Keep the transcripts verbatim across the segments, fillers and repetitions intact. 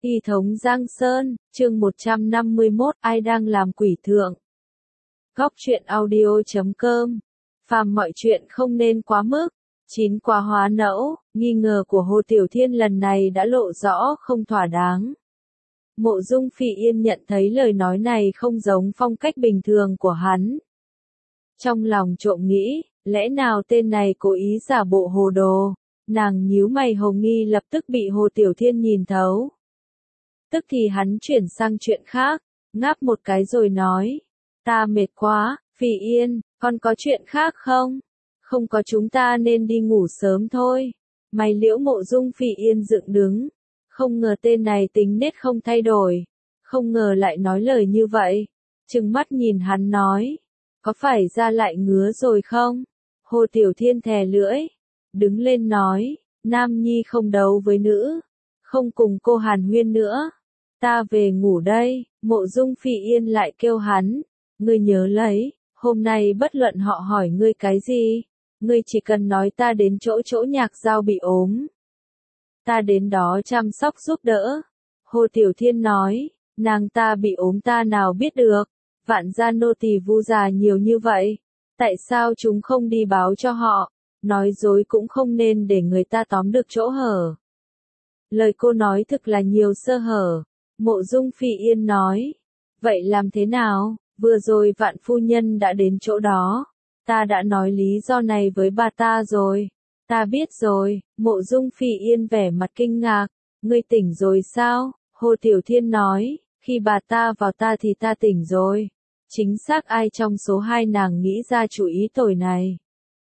Y thống Giang Sơn, chương một trăm năm mươi mốt, ai đang làm quỷ thượng. Góc truyện audio chấm com. Phàm mọi chuyện không nên quá mức. Chín quả hóa nẫu, nghi ngờ của Hồ Tiểu Thiên lần này đã lộ rõ không thỏa đáng. Mộ Dung Phỉ Yên nhận thấy lời nói này không giống phong cách bình thường của hắn. Trong lòng trộm nghĩ, lẽ nào tên này cố ý giả bộ hồ đồ, nàng nhíu mày hồ nghi lập tức bị Hồ Tiểu Thiên nhìn thấu. Tức thì hắn chuyển sang chuyện khác, ngáp một cái rồi nói, ta mệt quá, Phỉ Yên, con có chuyện khác không? Không có chúng ta nên đi ngủ sớm thôi. Mày Liễu Mộ Dung Phỉ Yên dựng đứng, không ngờ tên này tính nết không thay đổi, không ngờ lại nói lời như vậy, trừng mắt nhìn hắn nói, có phải ra lại ngứa rồi không? Hồ Tiểu Thiên thè lưỡi, đứng lên nói, nam nhi không đấu với nữ, không cùng cô hàn huyên nữa, ta về ngủ đây. Mộ Dung Phỉ Yên lại kêu hắn, ngươi nhớ lấy, hôm nay bất luận họ hỏi ngươi cái gì, ngươi chỉ cần nói ta đến chỗ chỗ Nhạc Giao bị ốm, ta đến đó chăm sóc giúp đỡ. Hồ Tiểu Thiên nói, nàng ta bị ốm ta nào biết được, vạn gia nô tỳ vu già nhiều như vậy, tại sao chúng không đi báo cho họ, nói dối cũng không nên để người ta tóm được chỗ hở. Lời cô nói thực là nhiều sơ hở. Mộ Dung Phỉ Yên nói, vậy làm thế nào, vừa rồi Vạn phu nhân đã đến chỗ đó, ta đã nói lý do này với bà ta rồi, ta biết rồi. Mộ Dung Phỉ Yên vẻ mặt kinh ngạc, ngươi tỉnh rồi sao? Hồ Tiểu Thiên nói, khi bà ta vào ta thì ta tỉnh rồi, chính xác ai trong số hai nàng nghĩ ra chủ ý tồi này?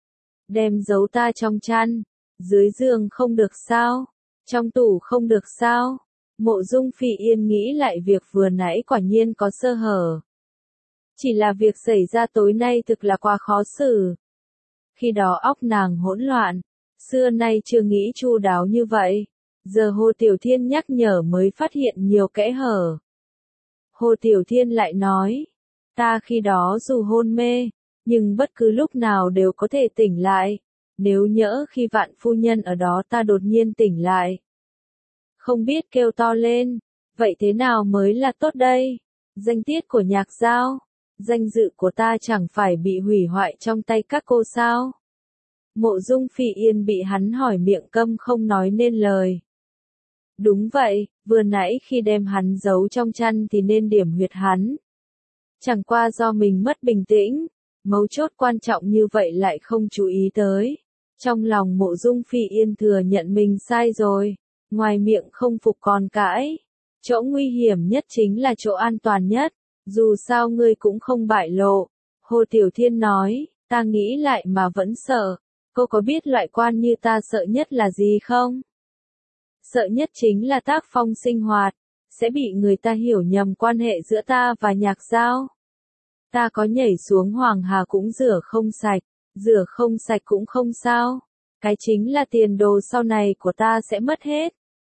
Đem giấu ta trong chăn, dưới giường không được sao? Trong tủ không được sao? Mộ Dung Phỉ Yên nghĩ lại việc vừa nãy quả nhiên có sơ hở. Chỉ là việc xảy ra tối nay thực là quá khó xử. Khi đó óc nàng hỗn loạn, xưa nay chưa nghĩ chu đáo như vậy. Giờ Hồ Tiểu Thiên nhắc nhở mới phát hiện nhiều kẽ hở. Hồ Tiểu Thiên lại nói, ta khi đó dù hôn mê, nhưng bất cứ lúc nào đều có thể tỉnh lại. Nếu nhỡ khi Vạn phu nhân ở đó ta đột nhiên tỉnh lại, không biết kêu to lên, vậy thế nào mới là tốt đây? Danh tiết của Nhạc Giao, danh dự của ta chẳng phải bị hủy hoại trong tay các cô sao? Mộ Dung Phỉ Yên bị hắn hỏi miệng câm không nói nên lời. Đúng vậy, vừa nãy khi đem hắn giấu trong chăn thì nên điểm huyệt hắn. Chẳng qua do mình mất bình tĩnh, mấu chốt quan trọng như vậy lại không chú ý tới. Trong lòng Mộ Dung Phỉ Yên thừa nhận mình sai rồi. Ngoài miệng không phục còn cãi. Chỗ nguy hiểm nhất chính là chỗ an toàn nhất. Dù sao ngươi cũng không bại lộ. Hồ Tiểu Thiên nói, ta nghĩ lại mà vẫn sợ. Cô có biết loại quan như ta sợ nhất là gì không? Sợ nhất chính là tác phong sinh hoạt. Sẽ bị người ta hiểu nhầm quan hệ giữa ta và Nhạc Giao. Ta có nhảy xuống Hoàng Hà cũng rửa không sạch. Rửa không sạch cũng không sao. Cái chính là tiền đồ sau này của ta sẽ mất hết.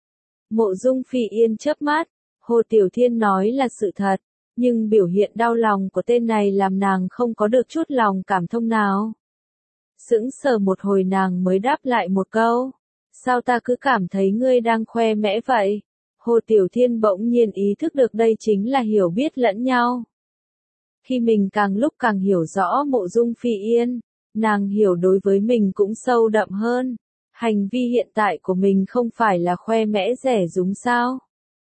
Mộ Dung Phỉ Yên chớp mắt, Hồ Tiểu Thiên nói là sự thật, nhưng biểu hiện đau lòng của tên này làm nàng không có được chút lòng cảm thông nào. Sững sờ một hồi nàng mới đáp lại một câu, sao ta cứ cảm thấy ngươi đang khoe mẽ vậy? Hồ Tiểu Thiên bỗng nhiên ý thức được đây chính là hiểu biết lẫn nhau. Khi mình càng lúc càng hiểu rõ Mộ Dung Phỉ Yên, nàng hiểu đối với mình cũng sâu đậm hơn. Hành vi hiện tại của mình không phải là khoe mẽ rẻ rúng sao?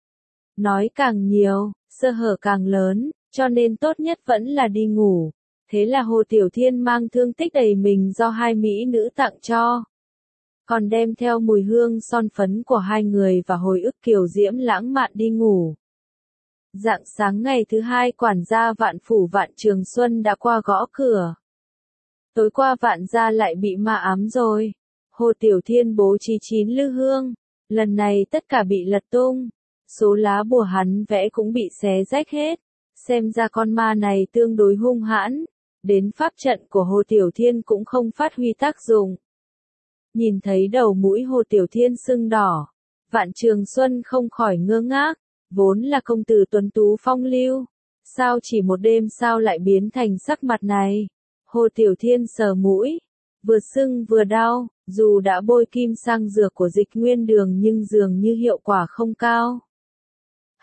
Nói càng nhiều, sơ hở càng lớn, cho nên tốt nhất vẫn là đi ngủ. Thế là Hồ Tiểu Thiên mang thương tích đầy mình do hai mỹ nữ tặng cho. Còn đem theo mùi hương son phấn của hai người và hồi ức kiều diễm lãng mạn đi ngủ. Rạng sáng ngày thứ hai quản gia Vạn phủ Vạn Trường Xuân đã qua gõ cửa. Tối qua Vạn gia lại bị ma ám rồi. Hồ Tiểu Thiên bố trí chín lư hương, lần này tất cả bị lật tung, số lá bùa hắn vẽ cũng bị xé rách hết, xem ra con ma này tương đối hung hãn, đến pháp trận của Hồ Tiểu Thiên cũng không phát huy tác dụng. Nhìn thấy đầu mũi Hồ Tiểu Thiên sưng đỏ, Vạn Trường Xuân không khỏi ngơ ngác, vốn là công tử tuấn tú phong lưu, sao chỉ một đêm sao lại biến thành sắc mặt này? Hồ Tiểu Thiên sờ mũi, vừa sưng vừa đau. Dù đã bôi kim sang dược của Dịch Nguyên Đường nhưng dường như hiệu quả không cao.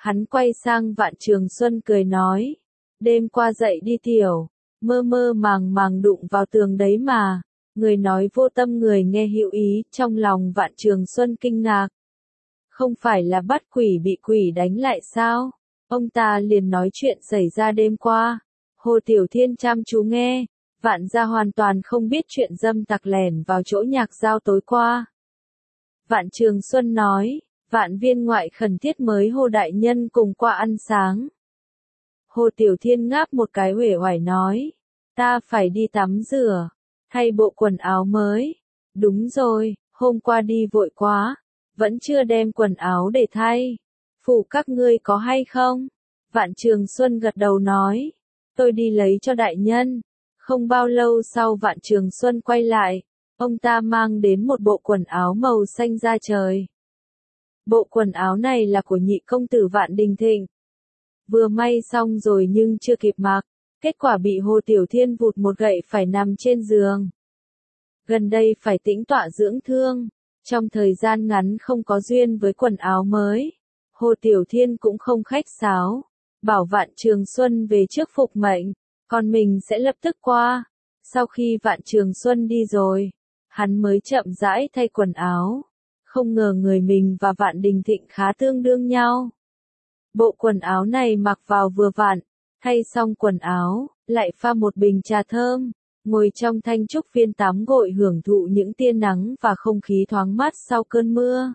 Hắn quay sang Vạn Trường Xuân cười nói. Đêm qua dậy đi tiểu, mơ mơ màng màng đụng vào tường đấy mà. Người nói vô tâm người nghe hữu ý, trong lòng Vạn Trường Xuân kinh ngạc. Không phải là bắt quỷ bị quỷ đánh lại sao? Ông ta liền nói chuyện xảy ra đêm qua. Hồ Tiểu Thiên chăm chú nghe, Vạn gia hoàn toàn không biết chuyện dâm tặc lẻn vào chỗ nhạc giao tối qua. Vạn Trường Xuân nói, Vạn viên ngoại khẩn thiết mới Hồ đại nhân cùng qua ăn sáng. Hồ Tiểu Thiên ngáp một cái uể oải nói, ta phải đi tắm rửa, thay bộ quần áo mới. Đúng rồi, hôm qua đi vội quá, vẫn chưa đem quần áo để thay. Phủ các ngươi có hay không? Vạn Trường Xuân gật đầu nói, tôi đi lấy cho đại nhân. Không bao lâu sau Vạn Trường Xuân quay lại, ông ta mang đến một bộ quần áo màu xanh da trời. Bộ quần áo này là của nhị công tử Vạn Đình Thịnh. Vừa may xong rồi nhưng chưa kịp mặc, kết quả bị Hồ Tiểu Thiên vụt một gậy phải nằm trên giường. Gần đây phải tĩnh tọa dưỡng thương, trong thời gian ngắn không có duyên với quần áo mới. Hồ Tiểu Thiên cũng không khách sáo, bảo Vạn Trường Xuân về trước phục mệnh, còn mình sẽ lập tức qua. Sau khi Vạn Trường Xuân đi rồi, hắn mới chậm rãi thay quần áo. Không ngờ người mình và Vạn Đình Thịnh khá tương đương nhau. Bộ quần áo này mặc vào vừa vặn, thay xong quần áo, lại pha một bình trà thơm, ngồi trong thanh trúc viên tắm gội hưởng thụ những tia nắng và không khí thoáng mát sau cơn mưa.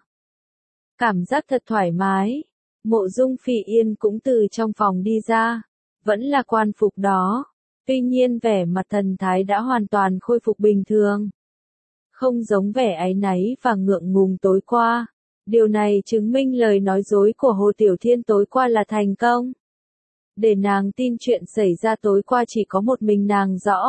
Cảm giác thật thoải mái. Mộ Dung Phỉ Yên cũng từ trong phòng đi ra, vẫn là quan phục đó, tuy nhiên vẻ mặt thần thái đã hoàn toàn khôi phục bình thường. Không giống vẻ áy náy và ngượng ngùng tối qua. Điều này chứng minh lời nói dối của Hồ Tiểu Thiên tối qua là thành công. Để nàng tin chuyện xảy ra tối qua chỉ có một mình nàng rõ.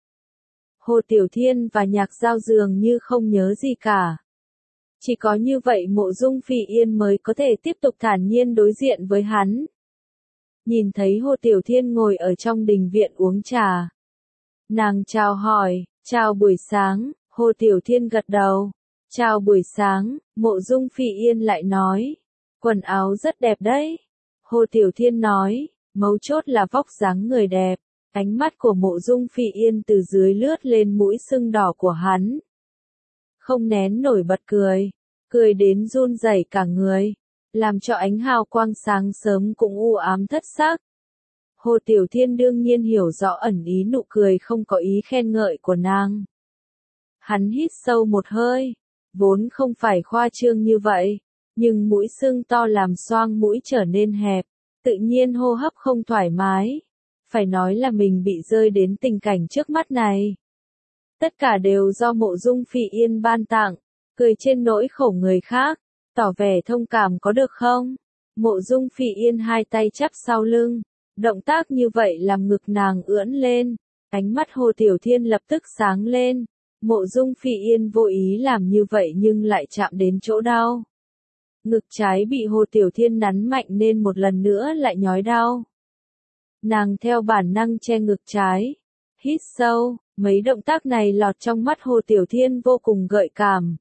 Hồ Tiểu Thiên và Nhạc Giao dường như không nhớ gì cả. Chỉ có như vậy Mộ Dung Phỉ Yên mới có thể tiếp tục thản nhiên đối diện với hắn. Nhìn thấy Hồ Tiểu Thiên ngồi ở trong đình viện uống trà. Nàng chào hỏi, chào buổi sáng, Hồ Tiểu Thiên gật đầu. Chào buổi sáng, Mộ Dung Phỉ Yên lại nói. Quần áo rất đẹp đấy. Hồ Tiểu Thiên nói, mấu chốt là vóc dáng người đẹp. Ánh mắt của Mộ Dung Phỉ Yên từ dưới lướt lên mũi sưng đỏ của hắn. Không nén nổi bật cười, cười đến run rẩy cả người, làm cho ánh hào quang sáng sớm cũng u ám thất sắc. Hồ Tiểu Thiên đương nhiên hiểu rõ ẩn ý nụ cười không có ý khen ngợi của nàng. Hắn hít sâu một hơi, vốn không phải khoa trương như vậy, nhưng mũi sưng to làm xoang mũi trở nên hẹp, tự nhiên hô hấp không thoải mái. Phải nói là mình bị rơi đến tình cảnh trước mắt này. Tất cả đều do Mộ Dung Phỉ Yên ban tặng, cười trên nỗi khổ người khác, tỏ vẻ thông cảm có được không? Mộ Dung Phỉ Yên hai tay chắp sau lưng, động tác như vậy làm ngực nàng ưỡn lên, ánh mắt Hồ Tiểu Thiên lập tức sáng lên. Mộ Dung Phỉ Yên vô ý làm như vậy nhưng lại chạm đến chỗ đau. Ngực trái bị Hồ Tiểu Thiên nắn mạnh nên một lần nữa lại nhói đau. Nàng theo bản năng che ngực trái, hít sâu, mấy động tác này lọt trong mắt Hồ Tiểu Thiên vô cùng gợi cảm.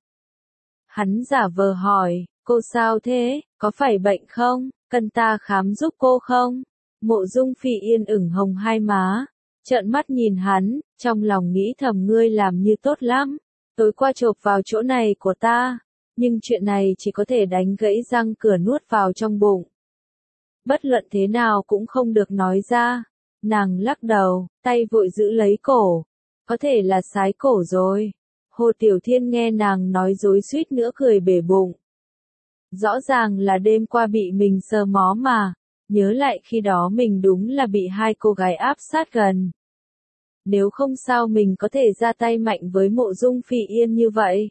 Hắn giả vờ hỏi, cô sao thế, có phải bệnh không, cần ta khám giúp cô không? Mộ Dung Phỉ Yên ửng hồng hai má, trợn mắt nhìn hắn, trong lòng nghĩ thầm ngươi làm như tốt lắm, tối qua chộp vào chỗ này của ta, nhưng chuyện này chỉ có thể đánh gãy răng cửa nuốt vào trong bụng. Bất luận thế nào cũng không được nói ra. Nàng lắc đầu, tay vội giữ lấy cổ. Có thể là sái cổ rồi. Hồ Tiểu Thiên nghe nàng nói dối suýt nữa cười bể bụng. Rõ ràng là đêm qua bị mình sờ mó mà. Nhớ lại khi đó mình đúng là bị hai cô gái áp sát gần. Nếu không sao mình có thể ra tay mạnh với Mộ Dung Phỉ Yên như vậy.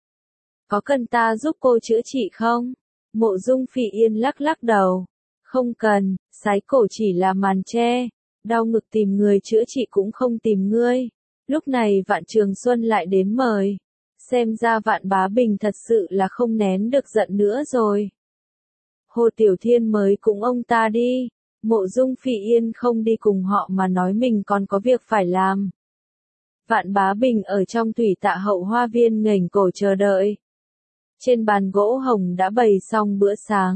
Có cần ta giúp cô chữa trị không? Mộ Dung Phỉ Yên lắc lắc đầu. Không cần, sái cổ chỉ là màn che, đau ngực tìm người chữa trị cũng không tìm ngươi. Lúc này Vạn Trường Xuân lại đến mời. Xem ra Vạn Bá Bình thật sự là không nén được giận nữa rồi. Hồ Tiểu Thiên mới cùng ông ta đi. Mộ Dung Phỉ Yên không đi cùng họ mà nói mình còn có việc phải làm. Vạn Bá Bình ở trong Thủy Tạ Hậu Hoa Viên nghềnh cổ chờ đợi. Trên bàn gỗ hồng đã bày xong bữa sáng.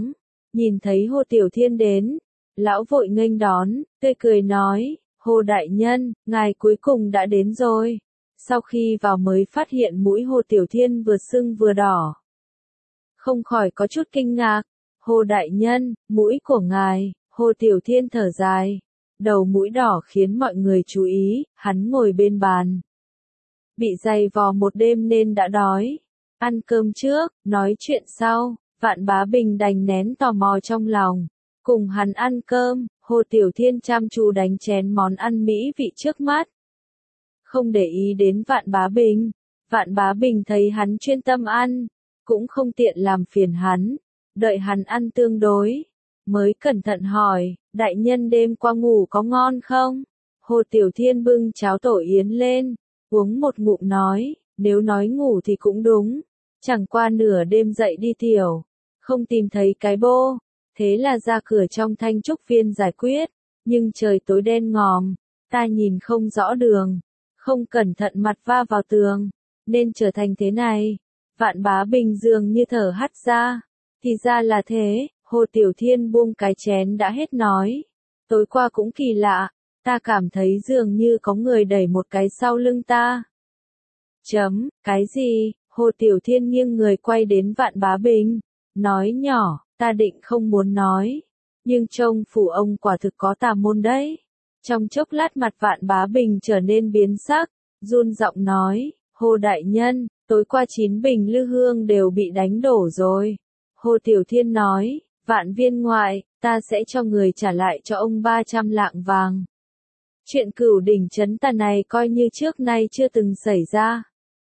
Nhìn thấy Hồ Tiểu Thiên đến, lão vội nghênh đón, tươi cười nói, Hồ đại nhân, ngài cuối cùng đã đến rồi. Sau khi vào mới phát hiện mũi Hồ Tiểu Thiên vừa sưng vừa đỏ. Không khỏi có chút kinh ngạc, Hồ đại nhân, mũi của ngài, Hồ Tiểu Thiên thở dài. Đầu mũi đỏ khiến mọi người chú ý, hắn ngồi bên bàn. Bị dày vò một đêm nên đã đói. Ăn cơm trước, nói chuyện sau, Vạn Bá Bình đành nén tò mò trong lòng. Cùng hắn ăn cơm, Hồ Tiểu Thiên chăm chú đánh chén món ăn mỹ vị trước mắt. Không để ý đến Vạn Bá Bình. Vạn Bá Bình thấy hắn chuyên tâm ăn, cũng không tiện làm phiền hắn. Đợi hắn ăn tương đối, mới cẩn thận hỏi, đại nhân đêm qua ngủ có ngon không? Hồ Tiểu Thiên bưng cháo tổ yến lên, uống một ngụm nói, nếu nói ngủ thì cũng đúng. Chẳng qua nửa đêm dậy đi tiểu, không tìm thấy cái bô, thế là ra cửa trong Thanh Trúc Viên giải quyết, nhưng trời tối đen ngòm, ta nhìn không rõ đường, không cẩn thận mặt va vào tường, nên trở thành thế này. Vạn Bá Bình dường như thở hắt ra, thì ra là thế. Hồ Tiểu Thiên buông cái chén đã hết nói, tối qua cũng kỳ lạ, ta cảm thấy dường như có người đẩy một cái sau lưng ta. Chấm, cái gì? Hồ Tiểu Thiên nghiêng người quay đến Vạn Bá Bình, nói nhỏ, ta định không muốn nói, nhưng trông phủ ông quả thực có tà môn đấy. Trong chốc lát mặt Vạn Bá Bình trở nên biến sắc, run giọng nói, Hồ đại nhân, tối qua chín bình lư hương đều bị đánh đổ rồi. Hồ Tiểu Thiên nói, Vạn viên ngoại, ta sẽ cho người trả lại cho ông ba trăm lạng vàng. Chuyện Cửu Đỉnh trấn tà này coi như trước nay chưa từng xảy ra.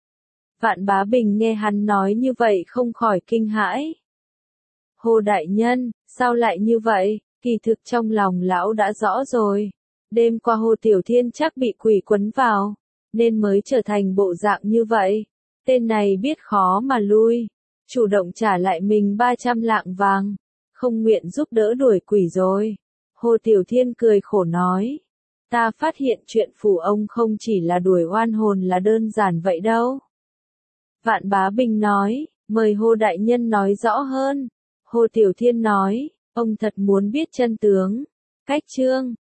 Vạn Bá Bình nghe hắn nói như vậy không khỏi kinh hãi. Hồ đại nhân, sao lại như vậy? Kỳ thực trong lòng lão đã rõ rồi. Đêm qua Hồ Tiểu Thiên chắc bị quỷ quấn vào, nên mới trở thành bộ dạng như vậy. Tên này biết khó mà lui, chủ động trả lại mình ba trăm lạng vàng, không nguyện giúp đỡ đuổi quỷ rồi. Hồ Tiểu Thiên cười khổ nói, ta phát hiện chuyện phủ ông không chỉ là đuổi oan hồn là đơn giản vậy đâu. Vạn Bá Bình nói, mời Hồ đại nhân nói rõ hơn. Hồ Tiểu Thiên nói, ông thật muốn biết chân tướng. Cách chương